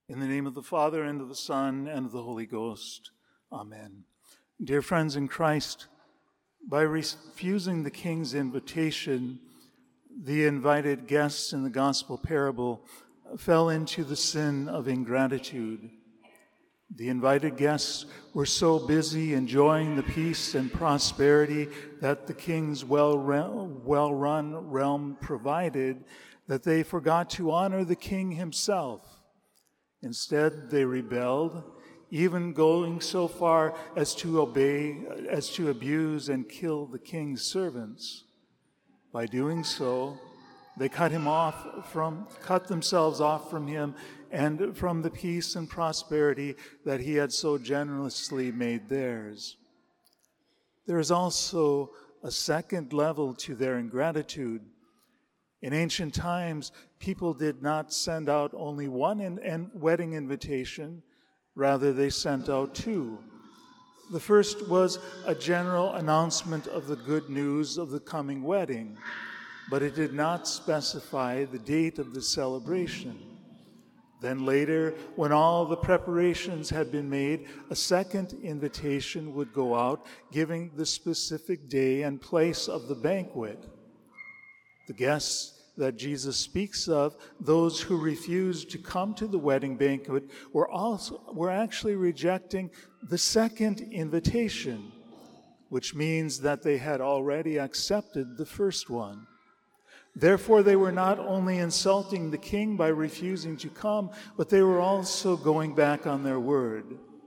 In the name of the Father, and of the Son, and of the Holy Ghost. Amen. Dear friends in Christ, by refusing the king's invitation, the invited guests in the gospel parable fell into the sin of ingratitude. The invited guests were so busy enjoying the peace and prosperity that the king's well-run realm provided that they forgot to honor the king himself. Instead, they rebelled, even going so far as to abuse and kill the king's servants. By doing so, they cut themselves off from him and from the peace and prosperity that he had so generously made theirs. There is also a second level to their ingratitude. In ancient times, people did not send out only one wedding invitation, rather they sent out two. The first was a general announcement of the good news of the coming wedding, but it did not specify the date of the celebration. Then later, when all the preparations had been made, a second invitation would go out, giving the specific day and place of the banquet. The guests that Jesus speaks of, those who refused to come to the wedding banquet, were actually rejecting the second invitation, which means that they had already accepted the first one. Therefore, they were not only insulting the king by refusing to come, but they were also going back on their word.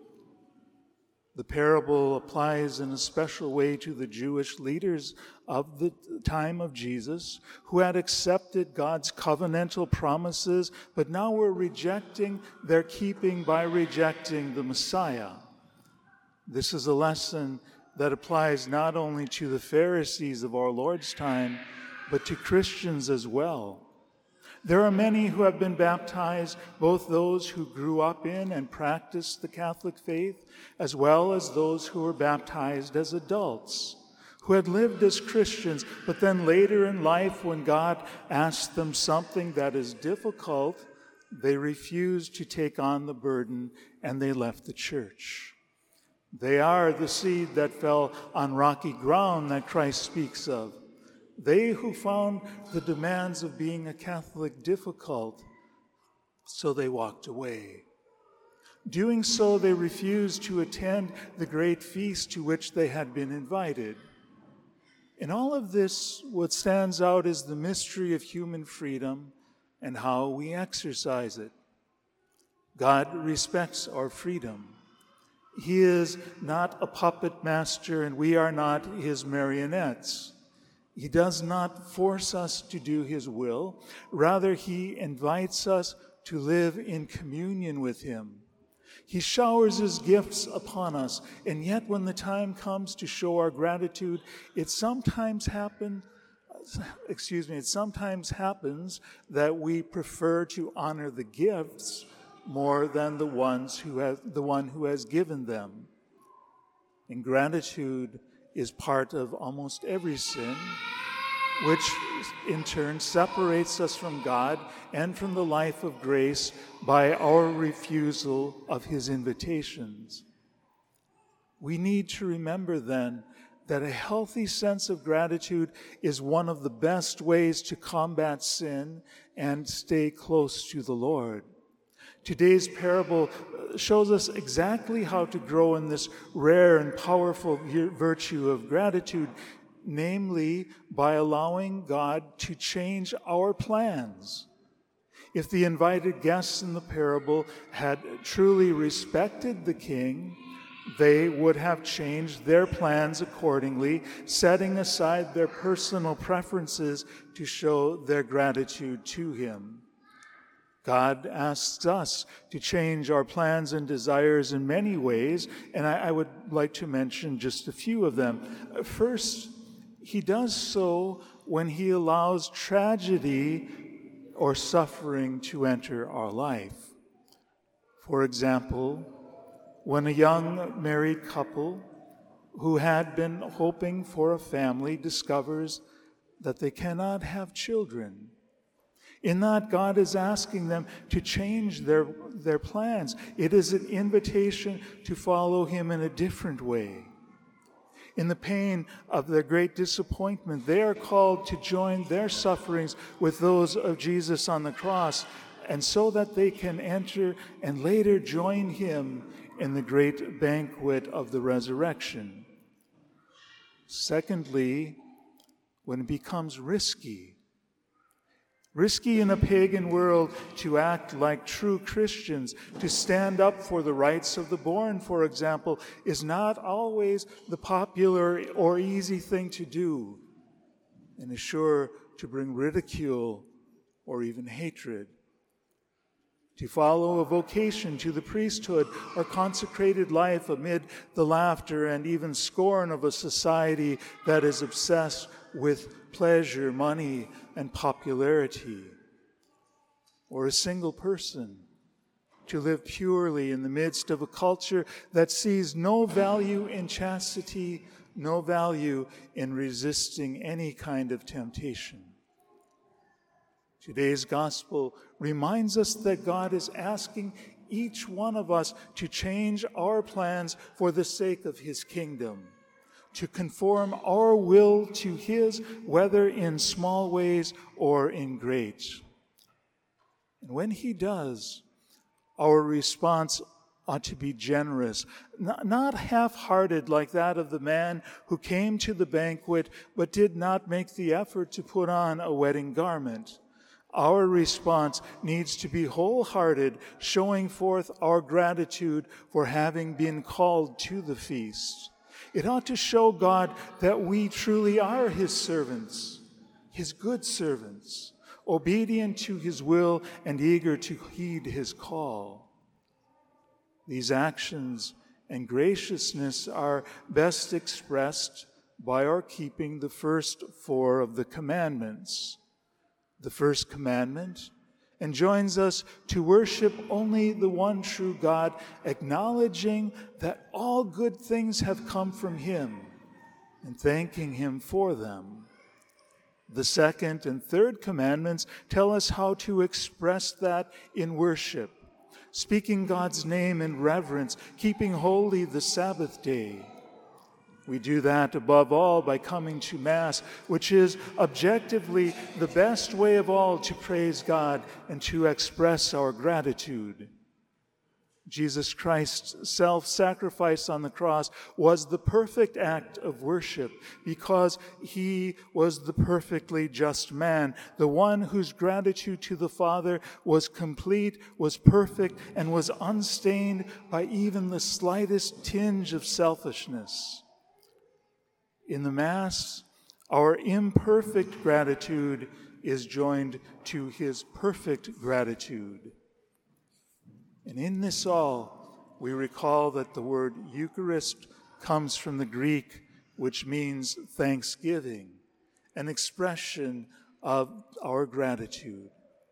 The parable applies in a special way to the Jewish leaders of the time of Jesus, who had accepted God's covenantal promises, but now were rejecting their keeping by rejecting the Messiah. This is a lesson that applies not only to the Pharisees of our Lord's time, but to Christians as well. There are many who have been baptized, both those who grew up in and practiced the Catholic faith, as well as those who were baptized as adults, who had lived as Christians, but then later in life, when God asked them something that is difficult, they refused to take on the burden and they left the church. They are the seed that fell on rocky ground that Christ speaks of. They who found the demands of being a Catholic difficult, so they walked away. Doing so, they refused to attend the great feast to which they had been invited. In all of this, what stands out is the mystery of human freedom and how we exercise it. God respects our freedom. He is not a puppet master, and we are not his marionettes. He does not force us to do his will. Rather, he invites us to live in communion with him. He showers his gifts upon us, and yet when the time comes to show our gratitude, it sometimes happens that we prefer to honor the gifts more than the one who has given them. Ingratitude is part of almost every sin, which in turn separates us from God and from the life of grace by our refusal of his invitations. We need to remember then that a healthy sense of gratitude is one of the best ways to combat sin and stay close to the Lord. Today's parable shows us exactly how to grow in this rare and powerful virtue of gratitude, namely by allowing God to change our plans. If the invited guests in the parable had truly respected the king, they would have changed their plans accordingly, setting aside their personal preferences to show their gratitude to him. God asks us to change our plans and desires in many ways, and I would like to mention just a few of them. First, he does so when he allows tragedy or suffering to enter our life. For example, when a young married couple who had been hoping for a family discovers that they cannot have children, In that, God is asking them to change their plans. It is an invitation to follow him in a different way. In the pain of their great disappointment, they are called to join their sufferings with those of Jesus on the cross, and so that they can enter and later join him in the great banquet of the resurrection. Secondly, when it becomes risky in a pagan world to act like true Christians, to stand up for the rights of the born, for example, is not always the popular or easy thing to do, and is sure to bring ridicule or even hatred. To follow a vocation to the priesthood or consecrated life amid the laughter and even scorn of a society that is obsessed with pleasure, money, and popularity. Or a single person to live purely in the midst of a culture that sees no value in chastity, no value in resisting any kind of temptation. Today's gospel reminds us that God is asking each one of us to change our plans for the sake of his kingdom, to conform our will to his, whether in small ways or in great. And when he does, our response ought to be generous, not half-hearted like that of the man who came to the banquet but did not make the effort to put on a wedding garment. Our response needs to be wholehearted, showing forth our gratitude for having been called to the feast. It ought to show God that we truly are his servants, his good servants, obedient to his will and eager to heed his call. These actions and graciousness are best expressed by our keeping the first 4 of the commandments. The first commandment enjoins us to worship only the one true God, acknowledging that all good things have come from him and thanking him for them. The second and third commandments tell us how to express that in worship, speaking God's name in reverence, keeping holy the Sabbath day. We do that above all by coming to Mass, which is objectively the best way of all to praise God and to express our gratitude. Jesus Christ's self-sacrifice on the cross was the perfect act of worship because he was the perfectly just man, the one whose gratitude to the Father was complete, was perfect, and was unstained by even the slightest tinge of selfishness. In the Mass, our imperfect gratitude is joined to his perfect gratitude. And in this all, we recall that the word Eucharist comes from the Greek, which means thanksgiving, an expression of our gratitude.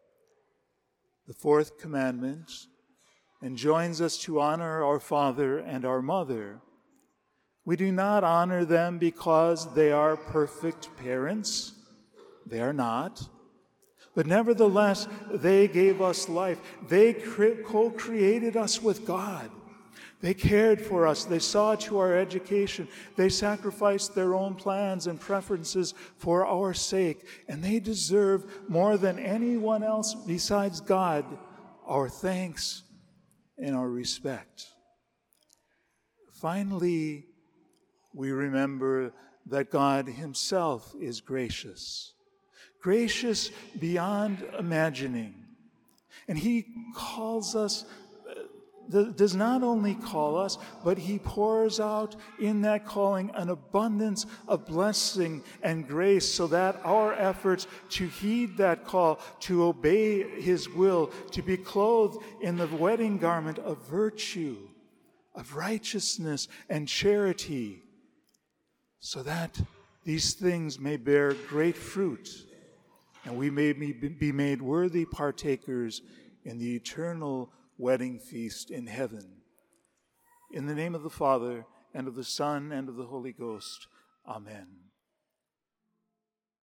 The 4th commandment enjoins us to honor our father and our mother. We do not honor them because they are perfect parents. They are not. But nevertheless, they gave us life. They co-created us with God. They cared for us. They saw to our education. They sacrificed their own plans and preferences for our sake. And they deserve more than anyone else besides God our thanks and our respect. Finally, we remember that God himself is gracious beyond imagining. And he calls us, does not only call us, but he pours out in that calling an abundance of blessing and grace so that our efforts to heed that call, to obey his will, to be clothed in the wedding garment of virtue, of righteousness and charity, so that these things may bear great fruit, and we may be made worthy partakers in the eternal wedding feast in heaven. In the name of the Father, and of the Son, and of the Holy Ghost. Amen.